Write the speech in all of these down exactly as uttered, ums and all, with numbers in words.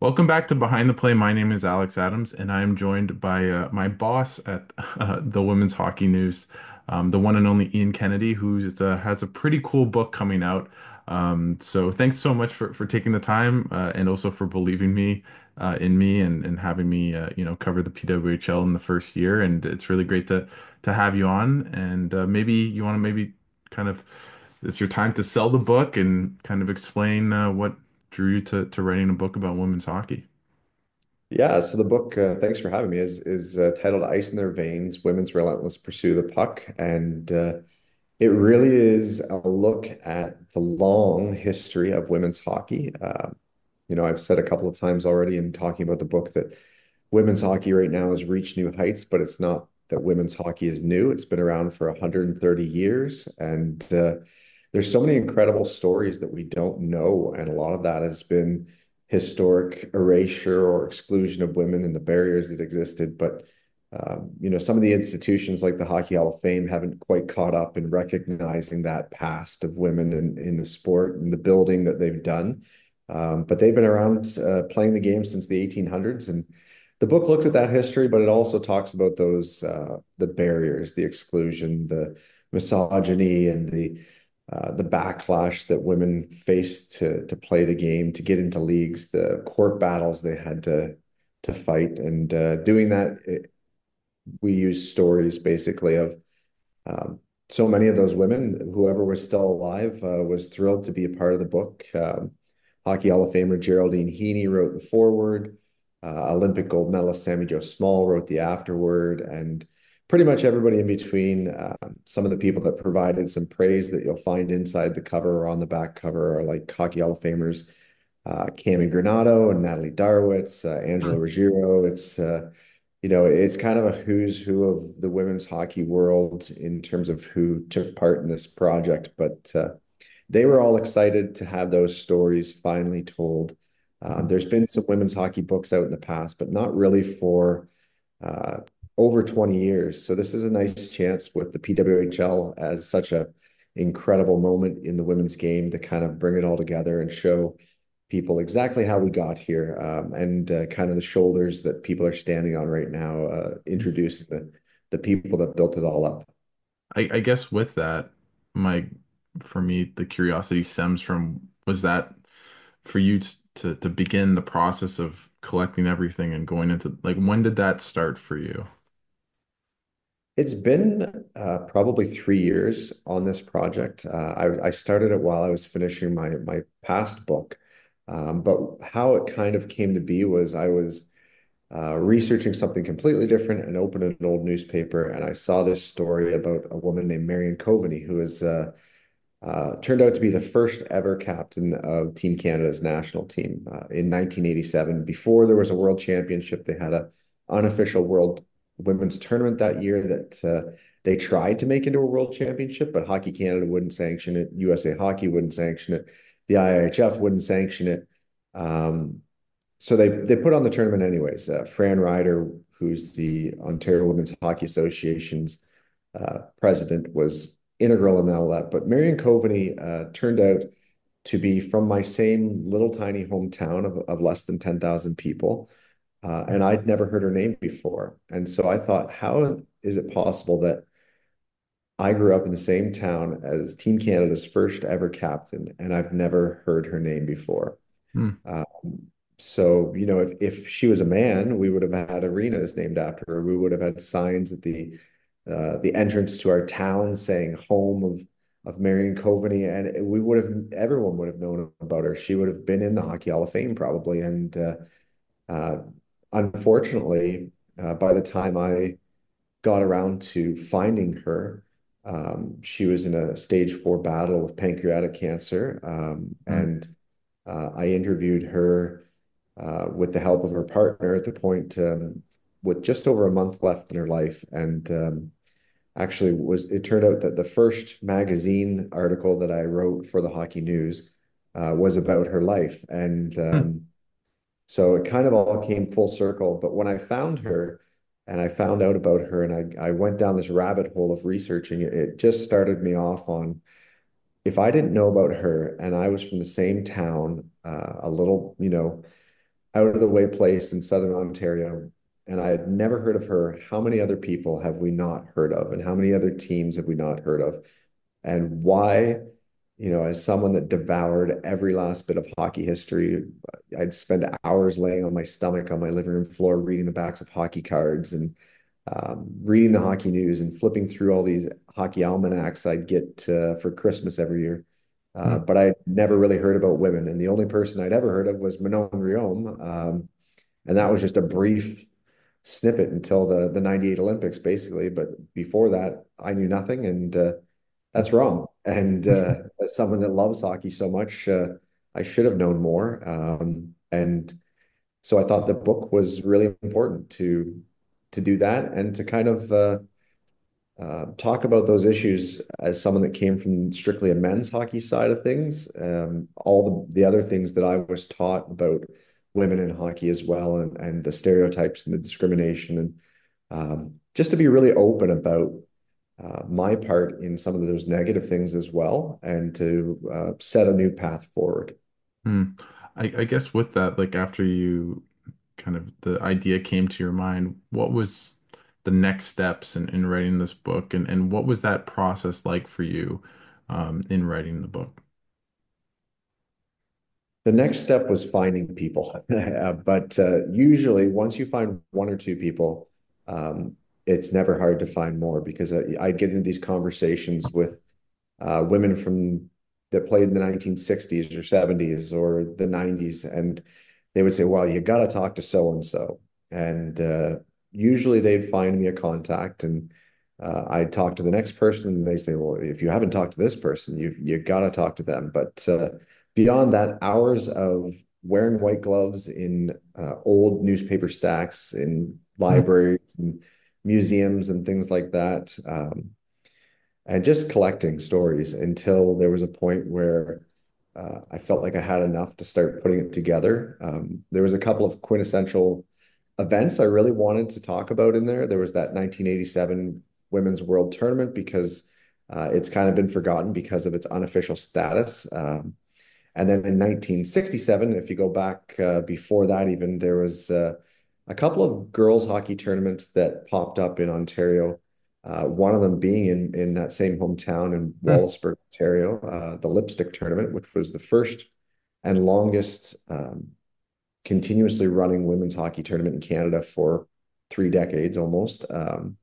Welcome back to Behind the Play. My name is Alex Adams, and I am joined by uh, my boss at uh, the Women's Hockey News, um, the one and only Ian Kennedy, who uh, has a pretty cool book coming out. Um, so thanks so much for, for taking the time uh, and also for believing me uh, in me and, and having me, uh, you know, cover the P W H L in the first year. And it's really great to to have you on. And uh, maybe you want to maybe kind of it's your time to sell the book and kind of explain uh, what drew you to to writing a book about women's hockey? Yeah, so the book, uh, thanks for having me, is is uh, titled "Ice in Their Veins: Women's Relentless Pursuit of the Puck," and uh, it really is a look at the long history of women's hockey. Uh, you know, I've said a couple of times already in talking about the book that women's hockey right now has reached new heights, but it's not that women's hockey is new. It's been around for one hundred thirty years, and uh, there's so many incredible stories that we don't know, and a lot of that has been historic erasure or exclusion of women and the barriers that existed. But um, you know, some of the institutions like the Hockey Hall of Fame haven't quite caught up in recognizing that past of women in, in the sport and the building that they've done. Um, but they've been around uh, playing the game since the eighteen hundreds, and the book looks at that history, but it also talks about those uh, the barriers, the exclusion, the misogyny, and the uh, the backlash that women faced to to play the game, to get into leagues, the court battles they had to to fight, and uh, doing that, it, we use stories basically of um, so many of those women. Whoever was still alive uh, was thrilled to be a part of the book. Um, Hockey Hall of Famer Geraldine Heaney wrote the foreword. Uh, Olympic gold medalist Sammy Joe Small wrote the afterword, and pretty much everybody in between. Um, some of the people that provided some praise that you'll find inside the cover or on the back cover are like Hockey Hall of Famers uh, Cammy Granado and Natalie Darwitz, uh, Angela Hmm. Ruggiero. It's uh, you know, it's kind of a who's who of the women's hockey world in terms of who took part in this project. But uh, they were all excited to have those stories finally told. Um, there's been some women's hockey books out in the past, but not really for uh, over twenty years. So this is a nice chance with the P W H L as such a incredible moment in the women's game to kind of bring it all together and show people exactly how we got here, um, and uh, kind of the shoulders that people are standing on right now, uh, introducing the the people that built it all up. I, I guess with that, my for me, the curiosity stems from was that for you t- to to begin the process of collecting everything and going into like when did that start for you? It's been uh, probably three years on this project. Uh, I, I started it while I was finishing my my past book, um, but how it kind of came to be was I was uh, researching something completely different and opened an old newspaper, and I saw this story about a woman named Marion Coveney, who is uh, uh, turned out to be the first ever captain of Team Canada's national team uh, in nineteen eighty-seven. Before there was a world championship, they had a unofficial world women's tournament that year that uh, they tried to make into a world championship, but Hockey Canada wouldn't sanction it. U S A Hockey wouldn't sanction it. The I I H F wouldn't sanction it. Um, so they they put on the tournament anyways. Uh, Fran Ryder, who's the Ontario Women's Hockey Association's uh, president, was integral in all that. But Marion Coveney uh, turned out to be from my same little tiny hometown of, of less than ten thousand people. Uh, and I'd never heard her name before. And so I thought, how is it possible that I grew up in the same town as Team Canada's first ever captain, and I've never heard her name before? Hmm. Um, so, you know, if, if she was a man, we would have had arenas named after her. We would have had signs at the uh, the entrance to our town saying home of of Marion Coveney, and we would have everyone would have known about her. She would have been in the Hockey Hall of Fame probably. And uh, uh, unfortunately, uh, by the time I got around to finding her, um, she was in a stage four battle with pancreatic cancer, um, Hmm. and uh, I interviewed her uh, with the help of her partner at the point, um, with just over a month left in her life. And um, actually, was it turned out that the first magazine article that I wrote for the Hockey News uh, was about her life. And Hmm. um, so it kind of all came full circle. But when I found her and I found out about her and I, I went down this rabbit hole of researching it, it just started me off on if I didn't know about her and I was from the same town, uh, a little, you know, out of the way place in Southern Ontario, and I had never heard of her. How many other people have we not heard of, and how many other teams have we not heard of? And why, you know, as someone that devoured every last bit of hockey history, I'd spend hours laying on my stomach on my living room floor reading the backs of hockey cards and um, reading the hockey news and flipping through all these hockey almanacs I'd get uh, for Christmas every year. Uh, Hmm. but I never really heard about women. And the only person I'd ever heard of was Manon Rhéaume. Um, and that was just a brief snippet until the, the ninety-eight Olympics, basically. But before that, I knew nothing. And uh, that's wrong. And uh, as someone that loves hockey so much, uh, I should have known more. Um, and so I thought the book was really important to to do that and to kind of uh, uh, talk about those issues as someone that came from strictly a men's hockey side of things. Um, all the, the other things that I was taught about women in hockey as well, and, and the stereotypes and the discrimination, and um, just to be really open about uh, my part in some of those negative things as well, and to uh, set a new path forward. Hmm. I, I guess with that, like after you kind of the idea came to your mind, what was the next steps in, in writing this book, and, and what was that process like for you um, in writing the book? The next step was finding people. Uh, but uh, usually, once you find one or two people, um, it's never hard to find more because I, I'd get into these conversations with uh, women from that played in the nineteen sixties or seventies or the nineties, and they would say, "Well, you got to talk to so and so," and uh, usually they'd find me a contact, and uh, I'd talk to the next person, and they say, "Well, if you haven't talked to this person, you you got to talk to them." But uh, beyond that, hours of wearing white gloves in uh, old newspaper stacks in Hmm. libraries and museums and things like that. Um, and just collecting stories until there was a point where uh, I felt like I had enough to start putting it together. Um, there was a couple of quintessential events I really wanted to talk about in there. There was that nineteen eighty-seven Women's World Tournament because uh, it's kind of been forgotten because of its unofficial status. Um, and then in nineteen sixty-seven, if you go back uh, before that, even there was uh, a couple of girls' hockey tournaments that popped up in Ontario. Uh, one of them being in in that same hometown in Hmm. Wallaceburg, Ontario, uh, the Lipstick Tournament, which was the first and longest um, continuously running women's hockey tournament in Canada for three decades almost. Um,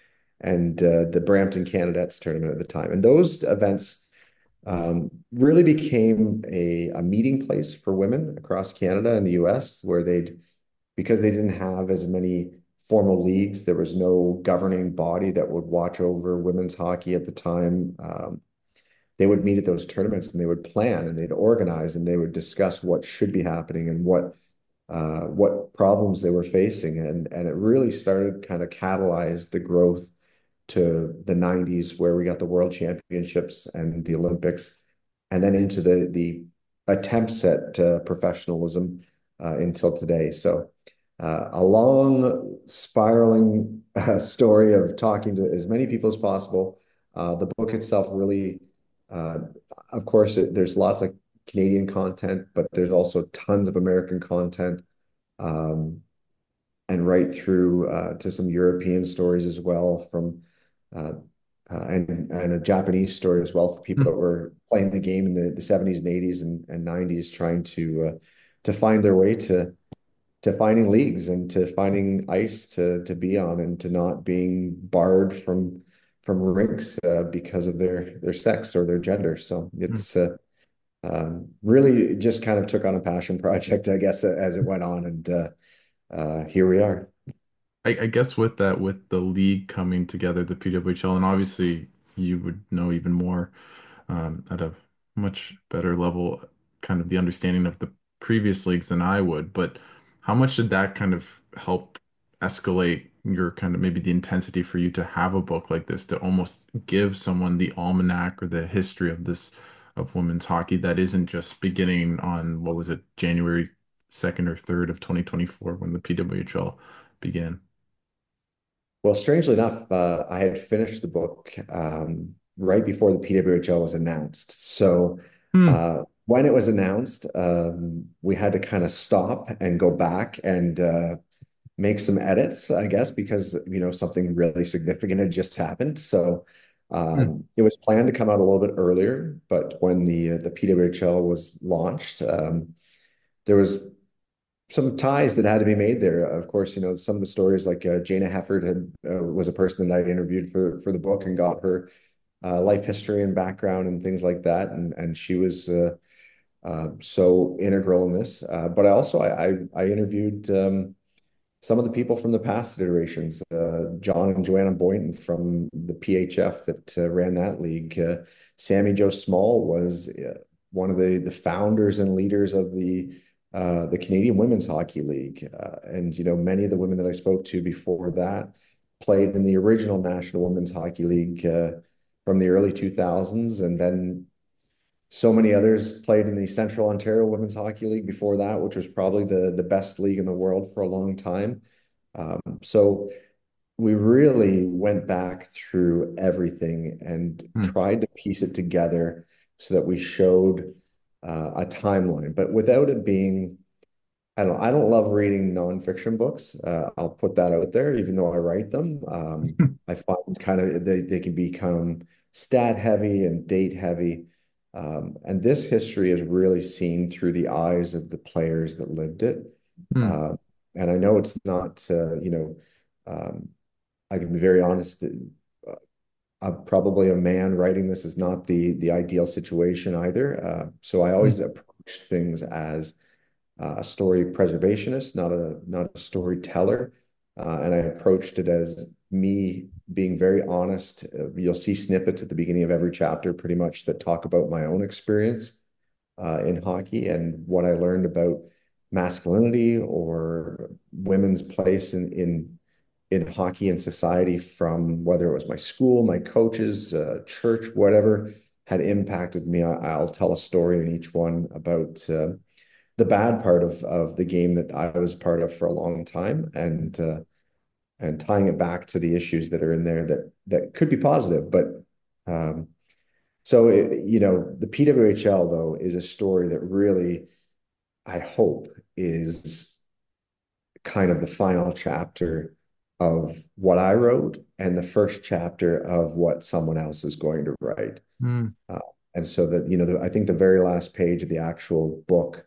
and uh, the Brampton Canadettes tournament at the time. And those events um, really became a, a meeting place for women across Canada and the U S, where they'd, because they didn't have as many formal leagues, there was no governing body that would watch over women's hockey at the time. Um, they would meet at those tournaments and they would plan and they'd organize and they would discuss what should be happening and what uh, what problems they were facing. And, and it really started kind of catalyzed the growth to the nineties where we got the world championships and the Olympics, and then into the the attempts at uh, professionalism uh, until today. So uh, a long spiraling uh, story of talking to as many people as possible. Uh, the book itself really, uh, of course, it, there's lots of Canadian content, but there's also tons of American content. Um, and right through uh, to some European stories as well from uh, uh, and and a Japanese story as well for people that Hmm. were playing the game in the, the seventies and eighties and, and nineties trying to uh, to find their way to to finding leagues and to finding ice to to be on and to not being barred from from rinks uh, because of their their sex or their gender. So Hmm. it's uh, um, really just kind of took on a passion project, I guess, as it went on, and uh, uh, here we are. I, I guess with that, with the league coming together, the P W H L, and obviously you would know even more um, at a much better level, kind of the understanding of the previous leagues than I would. But how much did that kind of help escalate your kind of maybe the intensity for you to have a book like this to almost give someone the almanac or the history of this of women's hockey that isn't just beginning on what was it, January second or third of twenty twenty-four when the P W H L began? Well, strangely enough, uh, I had finished the book um, right before the P W H L was announced. So Hmm. uh, when it was announced, um, we had to kind of stop and go back and uh, make some edits, I guess, because you know something really significant had just happened. So Hmm. um, it was planned to come out a little bit earlier, but when the uh, the P W H L was launched, um, there was some ties that had to be made there. Of course, you know some of the stories like uh, Jana Hefford had uh, was a person that I interviewed for for the book and got her uh, life history and background and things like that, and and she was. Uh, uh, so integral in this. Uh, but I also I I, I interviewed um, some of the people from the past iterations, uh, John and Joanna Boynton from the P H F that uh, ran that league. Uh, Sammy Joe Small was uh, one of the the founders and leaders of the uh, the Canadian Women's Hockey League, uh, and you know many of the women that I spoke to before that played in the original National Women's Hockey League uh, from the early two thousands, and then so many others played in the Central Ontario Women's Hockey League before that, which was probably the the best league in the world for a long time. Um, so we really went back through everything and Hmm. tried to piece it together so that we showed uh, a timeline, but without it being, I don't, I don't love reading nonfiction books. Uh, I'll put that out there, even though I write them. Um, I find kind of they, they can become stat heavy and date heavy. Um, and this history is really seen through the eyes of the players that lived it. Hmm. Uh, and I know it's not, uh, you know, um, I can be very honest. uh, I'm probably a man writing this is not the the ideal situation either. Uh, so I Hmm. always approach things as uh, a story preservationist, not a not a storyteller. Uh, and I approached it as me being very honest. Uh, you'll see snippets at the beginning of every chapter, pretty much that talk about my own experience uh, in hockey and what I learned about masculinity or women's place in in in hockey and society from whether it was my school, my coaches, uh, church, whatever had impacted me. I, will tell a story in each one about uh, the bad part of of the game that I was part of for a long time, and uh, and tying it back to the issues that are in there that that could be positive. But um, so it, you know, the P W H L though is a story that really I hope is kind of the final chapter of what I wrote and the first chapter of what someone else is going to write. Hmm. Uh, and so that you know, the, I think the very last page of the actual book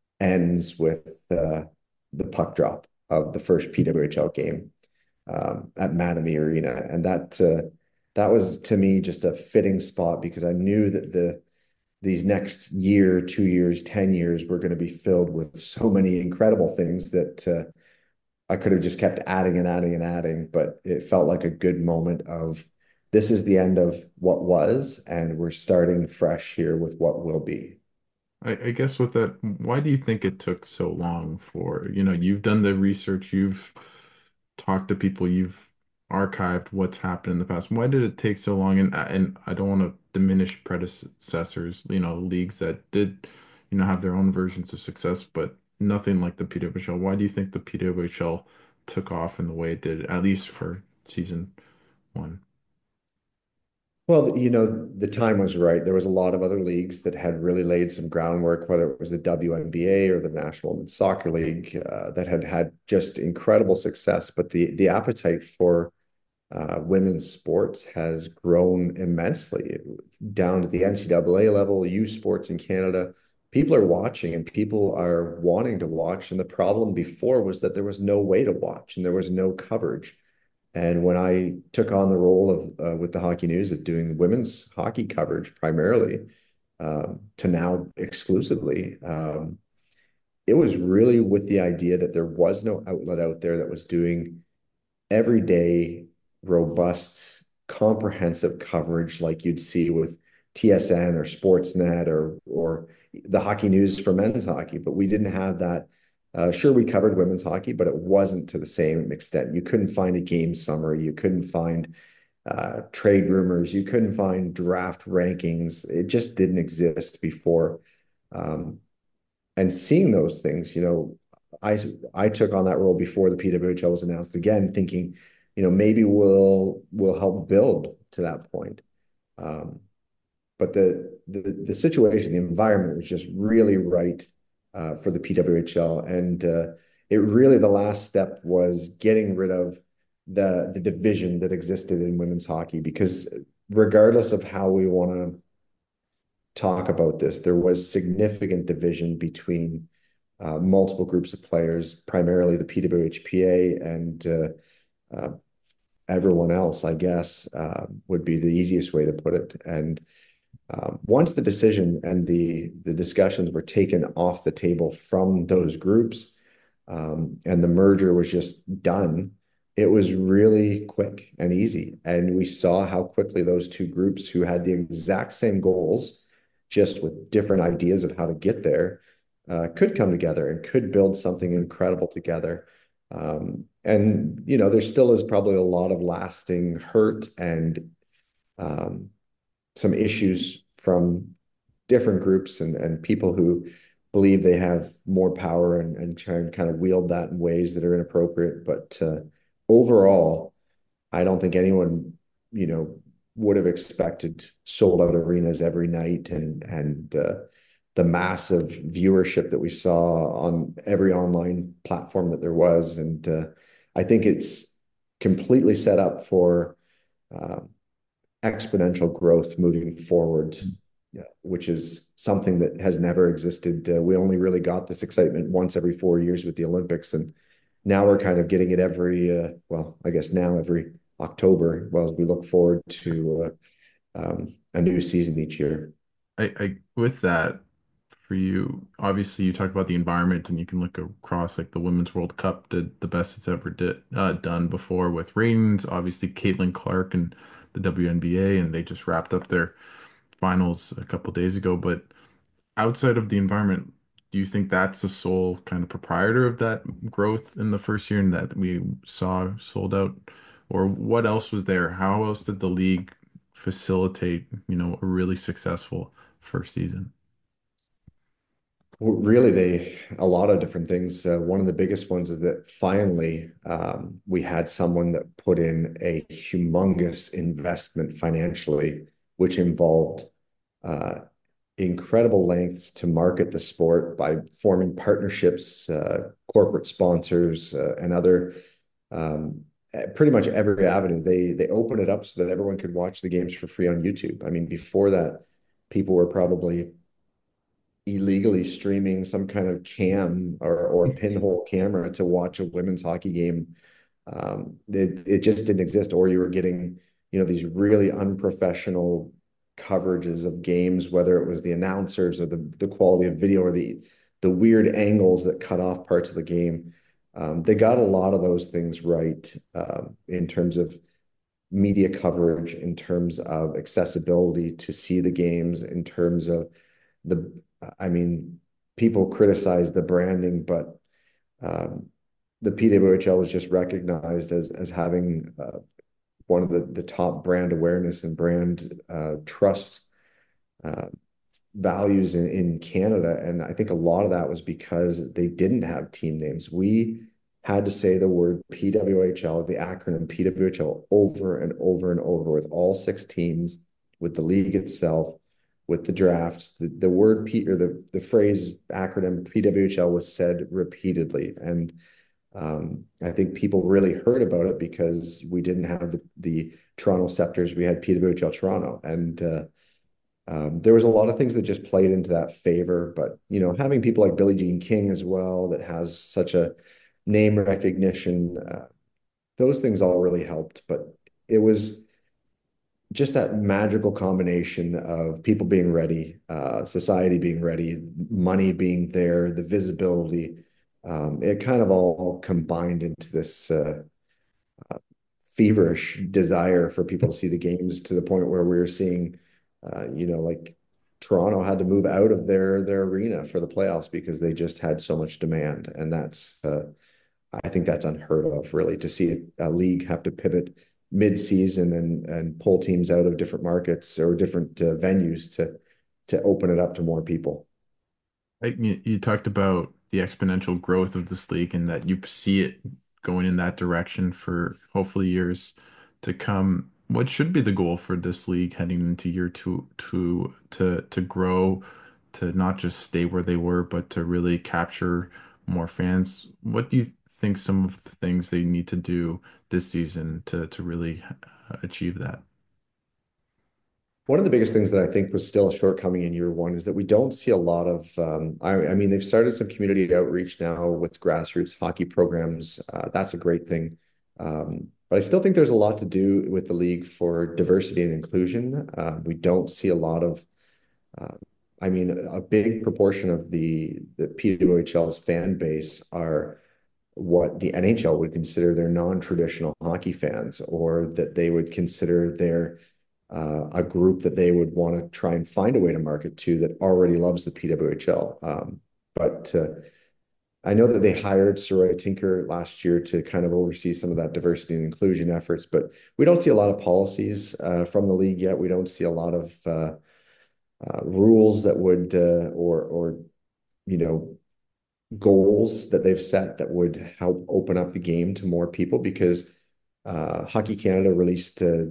ends with uh, the puck drop of the first P W H L game um, at Mattamy Arena, and that uh, that was to me just a fitting spot because I knew that the these next year, two years, ten years were going to be filled with so many incredible things that uh, I could have just kept adding and adding and adding, but it felt like a good moment of this is the end of what was, and we're starting fresh here with what will be. I, I guess with that, why do you think it took so long for, you know, you've done the research, you've talked to people, you've archived what's happened in the past. Why did it take so long? And and I don't want to diminish predecessors, you know, leagues that did, you know, have their own versions of success, but nothing like the P W H L. Why do you think the P W H L took off in the way it did, at least for season one? Well, you know, the time was right. There was a lot of other leagues that had really laid some groundwork, whether it was the W N B A or the National Women's Soccer League, uh, that had had just incredible success. But the the appetite for uh, women's sports has grown immensely down to the N C double A level, U Sports in Canada. People are watching and people are wanting to watch. And the problem before was that there was no way to watch and there was no coverage. And when I took on the role of uh, with the Hockey News of doing women's hockey coverage primarily um, to now exclusively, um, it was really with the idea that there was no outlet out there that was doing everyday, robust, comprehensive coverage like you'd see with T S N or Sportsnet or or the Hockey News for men's hockey. But we didn't have that. Uh, sure, we covered women's hockey, but it wasn't to the same extent. You couldn't find a game summary. You couldn't find uh, trade rumors. You couldn't find draft rankings. It just didn't exist before. Um, and seeing those things, you know, I I took on that role before the P W H L was announced again, thinking, you know, maybe we'll we'll help build to that point. Um, but the the the situation, the environment was just really right uh, for the P W H L, and uh, it really the last step was getting rid of the the division that existed in women's hockey because regardless of how we want to talk about this, there was significant division between uh, multiple groups of players, primarily the P W H P A and uh, uh, everyone else, I guess, uh, would be the easiest way to put it. And um, once the decision and the the discussions were taken off the table from those groups, um, and the merger was just done, it was really quick and easy. And we saw how quickly those two groups who had the exact same goals, just with different ideas of how to get there, uh, could come together and could build something incredible together. Um, and you know, there still is probably a lot of lasting hurt and um, some issues from different groups and, and people who believe they have more power and, and try and kind of wield that in ways that are inappropriate. But uh, overall, I don't think anyone, you know, would have expected sold out arenas every night and and uh, the massive viewership that we saw on every online platform that there was. And uh, I think it's completely set up for uh, exponential growth moving forward, yeah, which is something that has never existed. Uh, we only really got this excitement once every four years with the Olympics, and now we're kind of getting it every, uh, well, I guess now every October, well, as we look forward to uh, um, a new season each year. I, I with that for you, obviously you talk about the environment and you can look across like the Women's World Cup did the best it's ever did uh, done before with ratings. Obviously Caitlin Clark and the W N B A and they just wrapped up their finals a couple days ago. But outside of the environment, do you think that's the sole kind of proprietor of that growth in the first year and that we saw sold out? Or what else was there? How else did the league facilitate, you know, a really successful first season? Well, really, they a lot of different things. Uh, one of the biggest ones is that finally um, we had someone that put in a humongous investment financially, which involved uh, incredible lengths to market the sport by forming partnerships, uh, corporate sponsors, uh, and other um, eh, pretty much every avenue. They they open it up so that everyone could watch the games for free on YouTube. I mean, before that, people were probably illegally streaming some kind of cam or or pinhole camera to watch a women's hockey game. Um, it it just didn't exist, or you were getting, you know, these really unprofessional coverages of games, whether it was the announcers or the the quality of video or the the weird angles that cut off parts of the game. Um, they got a lot of those things right um, in terms of media coverage, in terms of accessibility to see the games, in terms of the, I mean, people criticize the branding, but um, the P W H L was just recognized as as having uh, one of the the top brand awareness and brand uh, trust uh, values in, in Canada. And I think a lot of that was because they didn't have team names. We had to say the word P W H L, the acronym P W H L, over and over and over with all six teams, with the league itself, with the drafts. The, the word P or the, the phrase acronym P W H L was said repeatedly. And um, I think people really heard about it because we didn't have the, the Toronto Scepters. We had P W H L Toronto. And uh, um, there was a lot of things that just played into that favor, but you know, having people like Billie Jean King as well that has such a name recognition, uh, those things all really helped. But it was just that magical combination of people being ready, uh, society being ready, money being there, the visibility. Um, it kind of all combined into this uh, feverish desire for people to see the games to the point where we were seeing, uh, you know, like Toronto had to move out of their their arena for the playoffs because they just had so much demand, and that's uh, I think that's unheard of, really, to see a league have to pivot mid-season and and pull teams out of different markets or different uh, venues to to open it up to more people. I, you, you talked about the exponential growth of this league and that you see it going in that direction for hopefully years to come. what should be the goal for this league heading into year two to to to grow, to not just stay where they were, but to really capture more fans? What do you think some of the things they need to do this season to to really uh, achieve that? One of the biggest things that I think was still a shortcoming in year one is that we don't see a lot of, um, I, I mean, they've started some community outreach now with grassroots hockey programs. Uh, that's a great thing. Um, but I still think there's a lot to do with the league for diversity and inclusion. Uh, we don't see a lot of, uh, I mean, a big proportion of the, the P W H L's fan base are what the N H L would consider their non-traditional hockey fans, or that they would consider their uh, a group that they would want to try and find a way to market to that already loves the P W H L. Um, but uh, I know that they hired Saroya Tinker last year to kind of oversee some of that diversity and inclusion efforts, but we don't see a lot of policies uh, from the league yet. We don't see a lot of uh, uh, rules that would uh, or or you know goals that they've set that would help open up the game to more people because uh, Hockey Canada released uh,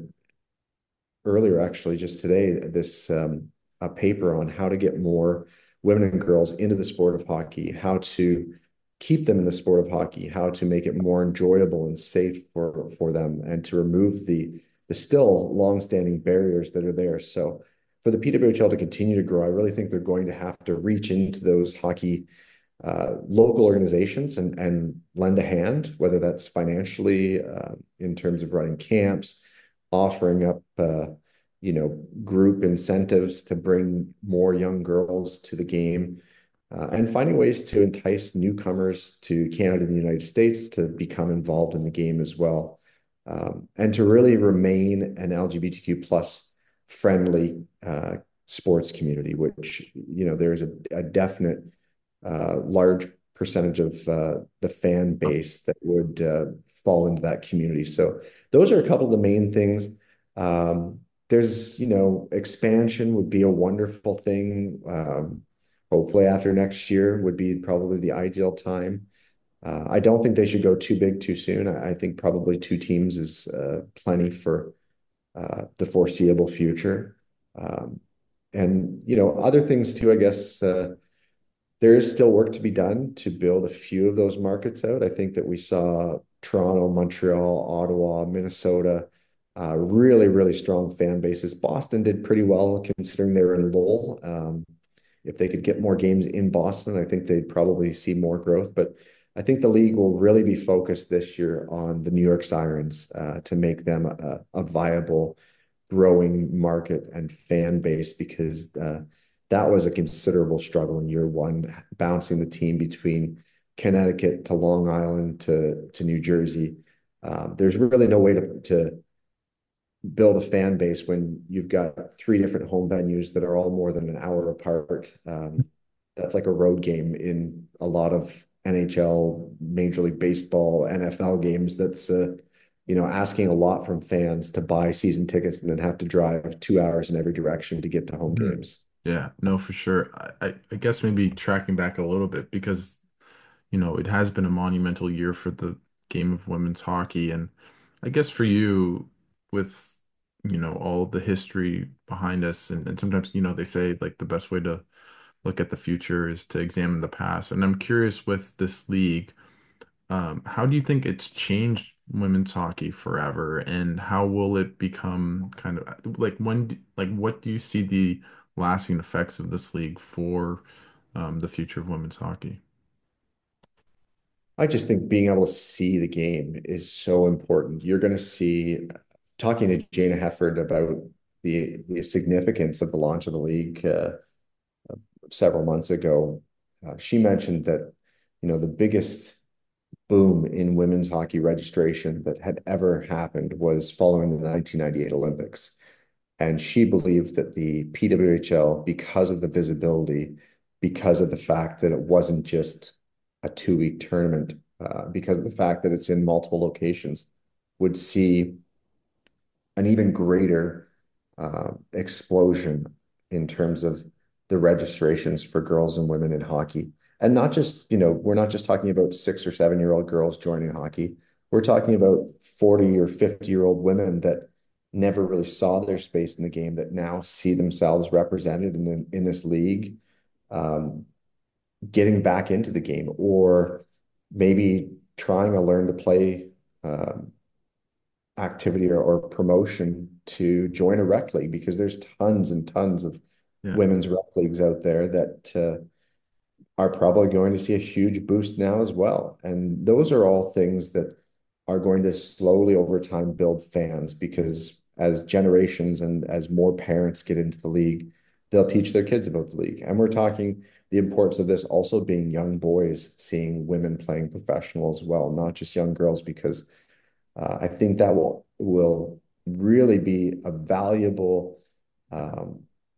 earlier, actually, just today, this um, a paper on how to get more women and girls into the sport of hockey, how to keep them in the sport of hockey, how to make it more enjoyable and safe for for them, and to remove the the still long-standing barriers that are there. So for the P W H L to continue to grow, I really think they're going to have to reach into those hockey uh, local organizations and and lend a hand, whether that's financially, uh, in terms of running camps, offering up uh, you know group incentives to bring more young girls to the game, uh, and finding ways to entice newcomers to Canada and the United States to become involved in the game as well, um, and to really remain an L G B T Q plus friendly uh, sports community, which you know there's a, a definite uh, large percentage of uh, the fan base that would uh, fall into that community. So those are a couple of the main things. Um, there's, you know, expansion would be a wonderful thing. Um, hopefully after next year would be probably the ideal time. Uh, I don't think they should go too big too soon. I, I think probably two teams is uh, plenty for uh, the foreseeable future. Um, and, you know, other things too, I guess, uh, there is still work to be done to build a few of those markets out. I think that we saw Toronto, Montreal, Ottawa, Minnesota, uh, really, really strong fan bases. Boston did pretty well considering they were in Lowell. Um, if they could get more games in Boston, I think they'd probably see more growth. But I think the league will really be focused this year on the New York Sirens uh, to make them a, a viable, growing market and fan base because uh, that was a considerable struggle in year one, bouncing the team between Connecticut to Long Island to to New Jersey. Um, there's really no way to to build a fan base when you've got three different home venues that are all more than an hour apart. Um, that's like a road game in a lot of N H L, Major League Baseball, N F L games. That's uh, you know asking a lot from fans to buy season tickets and then have to drive two hours in every direction to get to home Mhm. games. Yeah, no, for sure. I, I I guess maybe tracking back a little bit because you know, it has been a monumental year for the game of women's hockey. And I guess for you, with, you know, all the history behind us, and, and sometimes, you know, they say like the best way to look at the future is to examine the past. And I'm curious with this league, um, how do you think it's changed women's hockey forever? And how will it become kind of like when, d- like, what do you see the lasting effects of this league for um, the future of women's hockey? I just think being able to see the game is so important. You're going to see, talking to Jana Hefford about the the significance of the launch of the league uh, several months ago. Uh, she mentioned that, you know, the biggest boom in women's hockey registration that had ever happened was following the nineteen ninety-eight Olympics. And she believed that the P W H L, because of the visibility, because of the fact that it wasn't just a two week tournament, uh, because of the fact that it's in multiple locations, would see an even greater uh, explosion in terms of the registrations for girls and women in hockey. And not just, you know, we're not just talking about six or seven year old girls joining hockey. We're talking about forty or fifty year old women that never really saw their space in the game that now see themselves represented in the, in this league, um, getting back into the game, or maybe trying to learn to play um, activity or, or promotion to join a rec league, because there's tons and tons of Yeah. women's rec leagues out there that uh, are probably going to see a huge boost now as well. And those are all things that are going to slowly over time build fans, because as generations and as more parents get into the league, they'll teach their kids about the league. And we're talking the importance of this also being young boys seeing women playing professional as well, not just young girls, because uh, I think that will will really be a valuable um,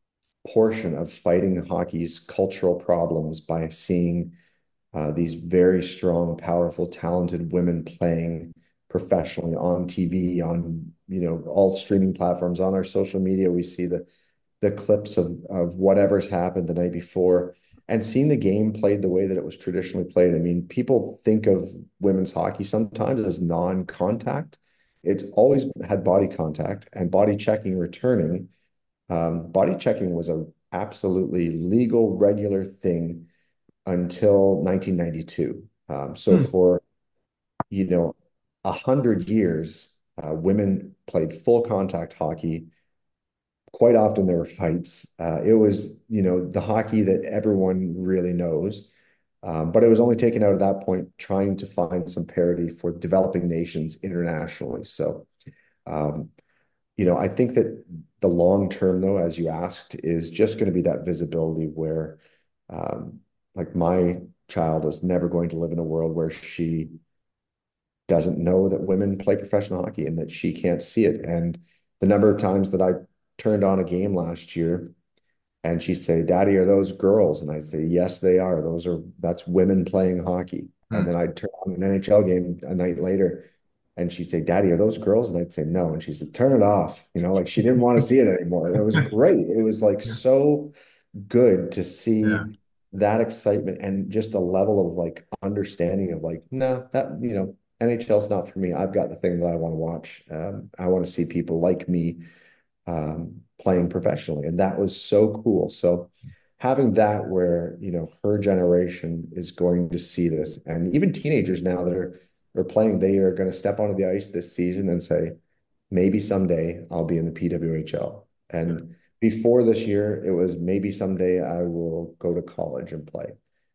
portion of fighting hockey's cultural problems by seeing uh, these very strong, powerful, talented women playing professionally on T V, on you know all streaming platforms, on our social media. We see the the clips of of whatever's happened the night before, and seeing the game played the way that it was traditionally played. I mean, people think of women's hockey sometimes as non-contact. It's always had body contact and body checking returning. Um, body checking was a absolutely legal, regular thing until nineteen ninety-two. Um, so Hmm. for, you know, a hundred years, uh, women played full contact hockey. Quite often there were fights. Uh, it was, you know, the hockey that everyone really knows. Um, but it was only taken out at that point, trying to find some parity for developing nations internationally. So, um, you know, I think that the long term, though, as you asked, is just going to be that visibility where, um, like my child is never going to live in a world where she doesn't know that women play professional hockey and that she can't see it. And the number of times that I turned on a game last year and she'd say, "Daddy, are those girls?" And I'd say, "Yes, they are. Those are that's women playing hockey." And Hmm. then I'd turn on an N H L game a night later and she'd say, "Daddy, are those girls?" And I'd say, "No." And she'd say, "Turn it off." You know, like she didn't want to see it anymore. It was great. It was like Yeah. so good to Yeah. see that excitement and just a level of like understanding of like, no, that, you know, N H L's not for me. I've got the thing that I want to watch. Um, I want to see people like me um, playing professionally. And that was so cool. So having that where, you know, her generation is going to see this, and even teenagers now that are are playing, they are going to step onto the ice this season and say, maybe someday I'll be in the P W H L. Yeah. And before this year, it was maybe someday I will go to college and play.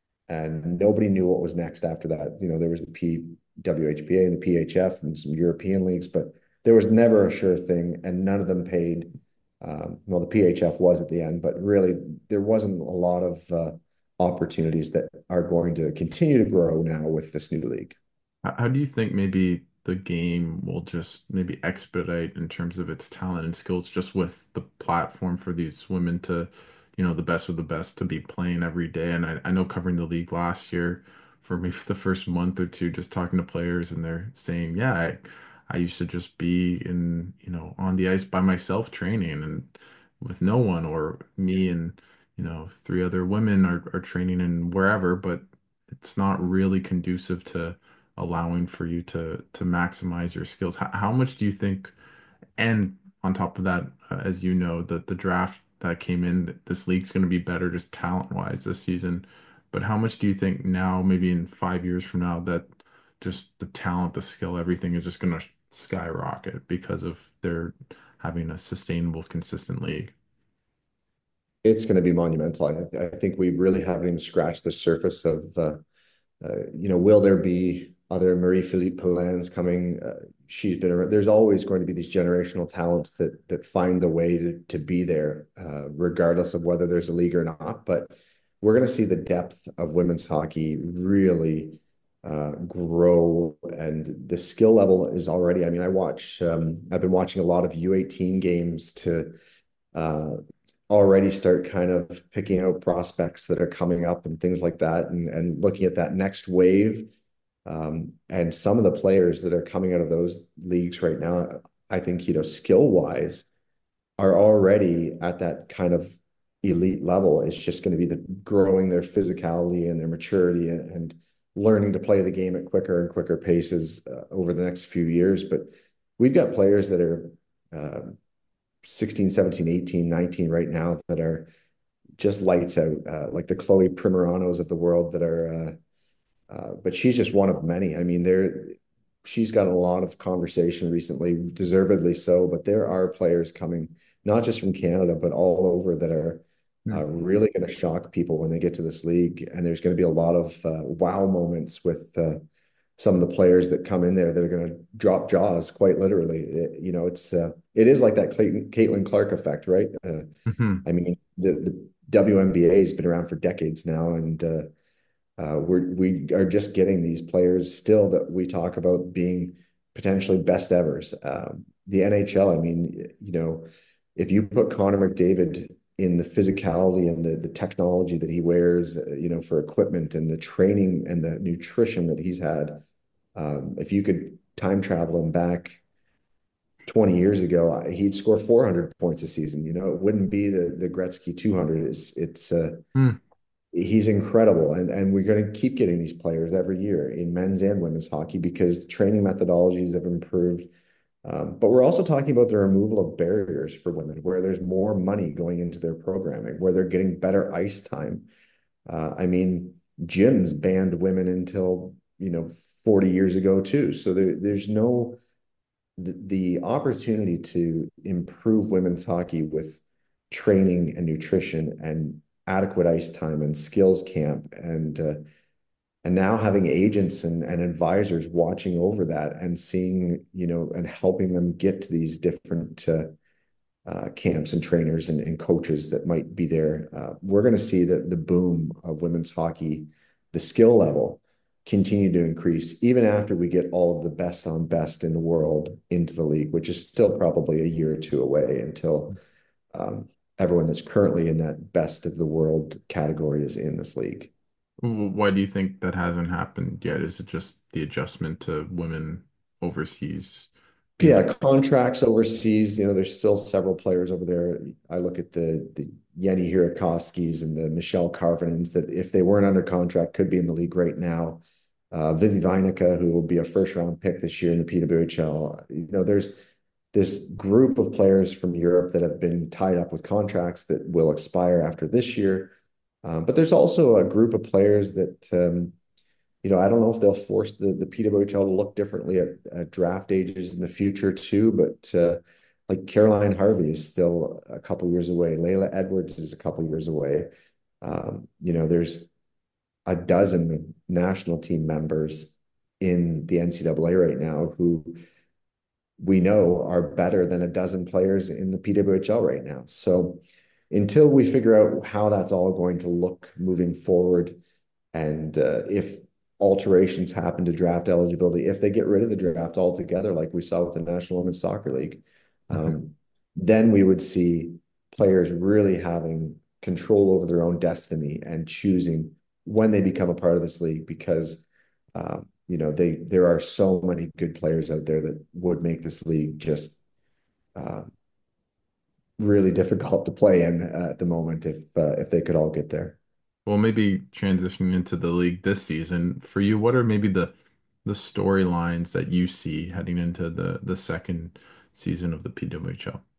And nobody knew what was next after that. You know, there was the P W H P A and the P H F and some European leagues, but there was never a sure thing, and none of them paid. Um, well, the P H F was at the end, but really there wasn't a lot of uh, opportunities that are going to continue to grow now with this new league. How how do you think maybe the game will just maybe expedite in terms of its talent and skills just with the platform for these women to, you know, the best of the best to be playing every day? And I, I know covering the league last year for maybe the first month or two, just talking to players and they're saying, yeah, I, I used to just be in, you know, on the ice by myself training and with no one or me and, you know, three other women are, are training in wherever, but it's not really conducive to allowing for you to to maximize your skills. How, how much do you think? And on top of that, uh, as you know, that the draft that came in, this league's going to be better just talent wise this season. But how much do you think now, maybe in five years from now, that just the talent, the skill, everything is just going to skyrocket because of their having a sustainable, consistent league? It's going to be monumental. I, I think we really haven't even scratched the surface of uh, Uh, you know, will there be other Marie-Philippe Poulins coming? Uh, she's been around. There's always going to be these generational talents that that find the way to to be there, uh, regardless of whether there's a league or not. But we're going to see the depth of women's hockey really uh, grow, and the skill level is already. I mean, I watch. Um, I've been watching a lot of U eighteen games to uh, already start kind of picking out prospects that are coming up and things like that, and and looking at that next wave. Um, and some of the players that are coming out of those leagues right now, I think, you know, skill wise, are already at that kind of elite level. It's just going to be the growing their physicality and their maturity, and, and learning to play the game at quicker and quicker paces uh, over the next few years. But we've got players that are uh, sixteen, seventeen, eighteen, nineteen right now that are just lights out, uh, like the Chloe Primeranos of the world that are, uh, uh, but she's just one of many. I mean, there, she's got a lot of conversation recently, deservedly so, but there are players coming, not just from Canada, but all over that are uh, really going to shock people when they get to this league. And there's going to be a lot of uh, wow moments with uh, some of the players that come in there that are going to drop jaws quite literally. It, you know, it's uh, it is like that Clayton, Caitlin Clark effect, right? Uh, Mm-hmm. I mean, the the W N B A has been around for decades now, and uh, uh, we're we are just getting these players still that we talk about being potentially best evers. Um, the N H L, I mean, you know, if you put Connor McDavid in the physicality and the the technology that he wears, uh, you know, for equipment and the training and the nutrition that he's had, um, if you could time travel him back twenty years ago, he'd score four hundred points a season. You know, it wouldn't be the the Gretzky two hundred. It's it's uh, Mm. he's incredible, and and we're going to keep getting these players every year in men's and women's hockey because training methodologies have improved. Um, but we're also talking about the removal of barriers for women, where there's more money going into their programming, where they're getting better ice time. Uh, I mean, gyms banned women until you know forty years ago too. So there, there's no the, the opportunity to improve women's hockey with training and nutrition and adequate ice time and skills camp and uh, and now having agents and, and advisors watching over that and seeing you know and helping them get to these different uh, uh, camps and trainers and, and coaches that might be there. Uh, we're going to see the the boom of women's hockey, the skill level continue to increase even after we get all of the best on best in the world into the league, which is still probably a year or two away until um, everyone that's currently in that best of the world category is in this league. Why do you think that hasn't happened yet? Is it just the adjustment to women overseas being Yeah, like, contracts overseas, you know, there's still several players over there. I look at the the Yeni Hirakovskis and the Michelle Carvinens that if they weren't under contract could be in the league right now. Uh, Vivi Vainica, who will be a first round pick this year in the P W H L. You know, there's this group of players from Europe that have been tied up with contracts that will expire after this year. Um, but there's also a group of players that um, you know, I don't know if they'll force the the P W H L to look differently at, at draft ages in the future too, but uh, like Caroline Harvey is still a couple years away. Layla Edwards is a couple years away. Um, you know, there's a dozen national team members in the N C double A right now who we know are better than a dozen players in the P W H L right now. So until we figure out how that's all going to look moving forward, and uh, if alterations happen to draft eligibility, if they get rid of the draft altogether, like we saw with the National Women's Soccer League, Mhm. um, then we would see players really having control over their own destiny and choosing when they become a part of this league because um, you know they there are so many good players out there that would make this league just uh, really difficult to play in uh, at the moment if uh, if they could all get there. well, maybe transitioning into the league this season for you, what are maybe the the storylines that you see heading into the the second season of the P W H L?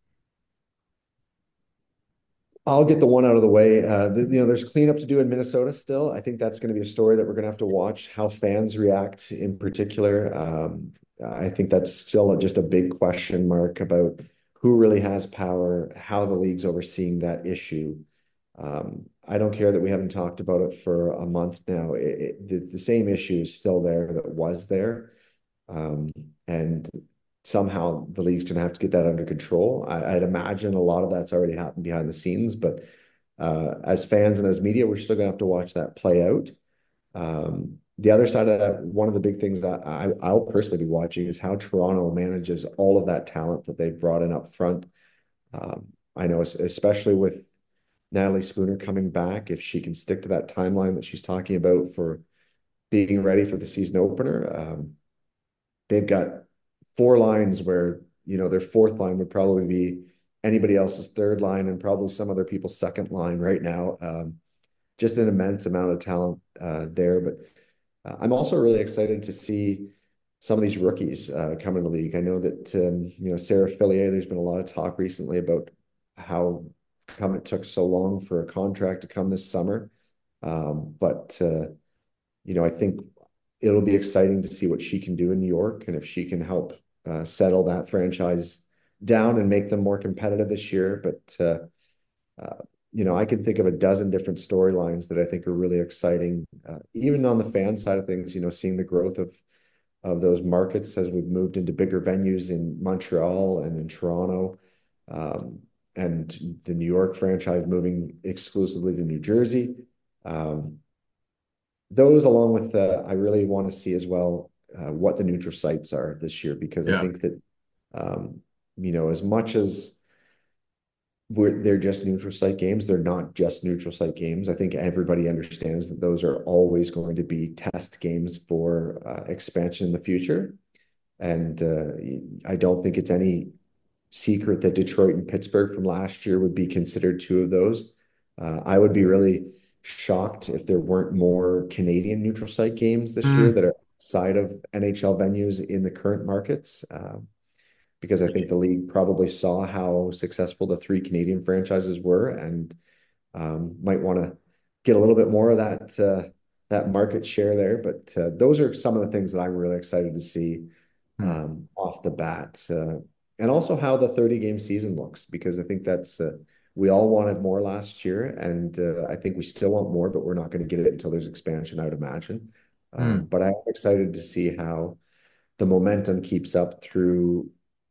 I'll get the one out of the way. Uh, the, you know, there's cleanup to do in Minnesota still. I think that's going to be a story that we're going to have to watch how fans react in particular. Um, I think that's still just a big question mark about who really has power, how the league's overseeing that issue. Um, I don't care that we haven't talked about it for a month now. It, it, the, the same issue is still there that was there. Um, and somehow the league's going to have to get that under control. I, I'd imagine a lot of that's already happened behind the scenes, but uh, as fans and as media, we're still going to have to watch that play out. Um, the other side of that, one of the big things that I, I'll personally be watching is how Toronto manages all of that talent that they've brought in up front. Um, I know, especially with Natalie Spooner coming back, if she can stick to that timeline that she's talking about for being ready for the season opener, um, they've got four lines where, you know, their fourth line would probably be anybody else's third line and probably some other people's second line right now. Um, just an immense amount of talent uh, there. But uh, I'm also really excited to see some of these rookies uh, coming to the league. I know that um, you know Sarah Fillier. There's been a lot of talk recently about how come it took so long for a contract to come this summer. Um, but uh, you know, I think it'll be exciting to see what she can do in New York and if she can help uh, settle that franchise down and make them more competitive this year. But uh, uh, you know, I can think of a dozen different storylines that I think are really exciting. Uh, even on the fan side of things, you know, seeing the growth of of those markets as we've moved into bigger venues in Montreal and in Toronto, um, and the New York franchise moving exclusively to New Jersey. Um, those, along with uh, I really want to see as well uh, what the neutral sites are this year, because I Yeah. think that um, you know, as much as we're they're just neutral site games, they're not just neutral site games. I think everybody understands that those are always going to be test games for uh, expansion in the future. And uh, I don't think it's any secret that Detroit and Pittsburgh from last year would be considered two of those. Uh, I would be really shocked if there weren't more Canadian neutral site games this year Mm. that are outside of N H L venues in the current markets, uh, because I think the league probably saw how successful the three Canadian franchises were and um, might want to get a little bit more of that uh, that market share there. But uh, those are some of the things that I'm really excited to see Mm. um, off the bat, uh, and also how the thirty game season looks, because I think that's uh, we all wanted more last year, and uh, I think we still want more, but we're not going to get it until there's expansion, I would imagine. Um, Mm. but I'm excited to see how the momentum keeps up through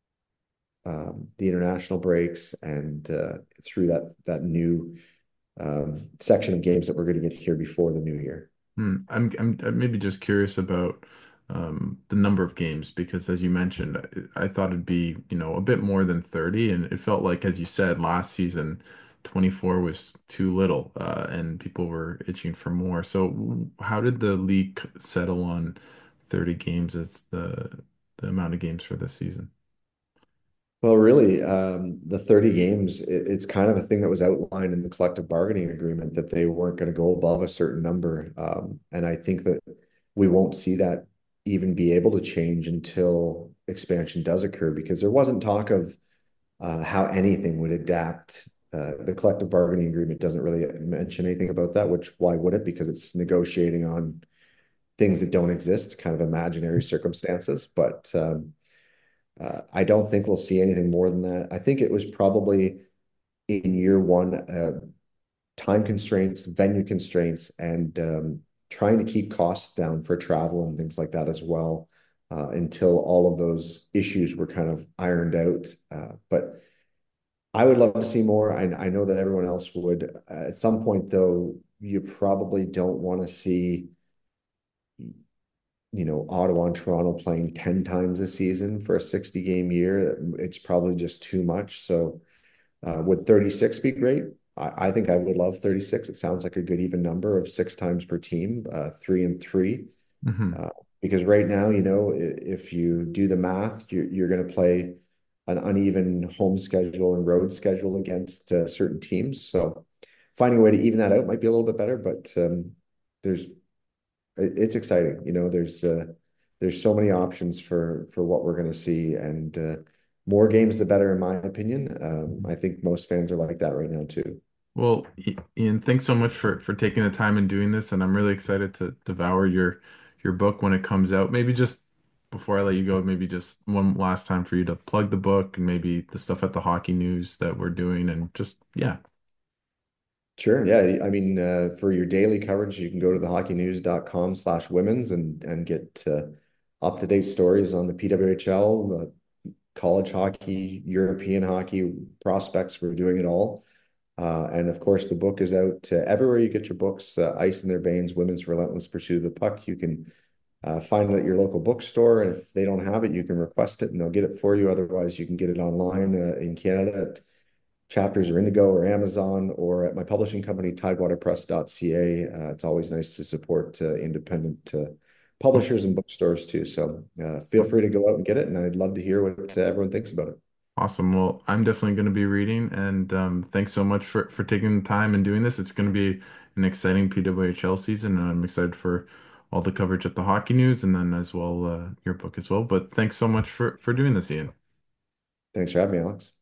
um, the international breaks and uh, through that that new um, section of games that we're going to get here before the new year. Hmm. I'm I'm I'm maybe just curious about um, the number of games because, as you mentioned, I, I thought it'd be, you know, a bit more than thirty, and it felt like, as you said, last season, twenty-four was too little, uh, and people were itching for more. So, w- how did the league settle on thirty games as the the amount of games for this season? Well, really, um, the thirty games, it, it's kind of a thing that was outlined in the collective bargaining agreement that they weren't going to go above a certain number. Um, and I think that we won't see that even be able to change until expansion does occur, because there wasn't talk of uh, how anything would adapt. Uh, the collective bargaining agreement doesn't really mention anything about that, which why would it? Because it's negotiating on things that don't exist, kind of imaginary circumstances. But um, uh, I don't think we'll see anything more than that. I think it was probably in year one, uh, time constraints, venue constraints, and um, trying to keep costs down for travel and things like that as well, uh, until all of those issues were kind of ironed out. Uh, but I would love to see more. I, I know that everyone else would. Uh, at some point, though, you probably don't want to see, you know, Ottawa and Toronto playing ten times a season for a sixty game year. It's probably just too much. So, uh, would thirty-six be great? I, I think I would love thirty-six. It sounds like a good even number of six times per team, uh, three and three. Hmm. Uh, because right now, you know, if you do the math, you're, you're going to play an uneven home schedule and road schedule against uh, certain teams. So finding a way to even that out might be a little bit better, but um, there's it's exciting. You know, there's uh, there's so many options for for what we're going to see, and uh, more games the better, in my opinion. Um, I think most fans are like that right now too. Well, I- Ian, thanks so much for for taking the time and doing this, and I'm really excited to devour your your book when it comes out. Maybe just before I let you go, maybe just one last time for you to plug the book and maybe the stuff at the Hockey News that we're doing, and just yeah. Sure. Yeah. I mean, uh, for your daily coverage, you can go to the hockey news dot com slash women's and and get uh, up-to-date stories on the P W H L, the college hockey, European hockey prospects. We're doing it all. Uh, and of course, the book is out uh, everywhere you get your books. Uh, Ice in Their Veins, Women's Relentless Pursuit of the Puck. You can uh, find it at your local bookstore, and if they don't have it, you can request it, and they'll get it for you. Otherwise, you can get it online uh, in Canada at Chapters or Indigo or Amazon or at my publishing company, tidewater press dot c a. Uh, it's always nice to support uh, independent uh, publishers and bookstores too. So uh, feel free to go out and get it, and I'd love to hear what uh, everyone thinks about it. Awesome. Well, I'm definitely going to be reading, and um, thanks so much for for taking the time and doing this. It's going to be an exciting P W H L season, and I'm excited for all the coverage at the Hockey News, and then as well uh, your book as well. But thanks so much for for doing this, Ian. Thanks for having me, Alex.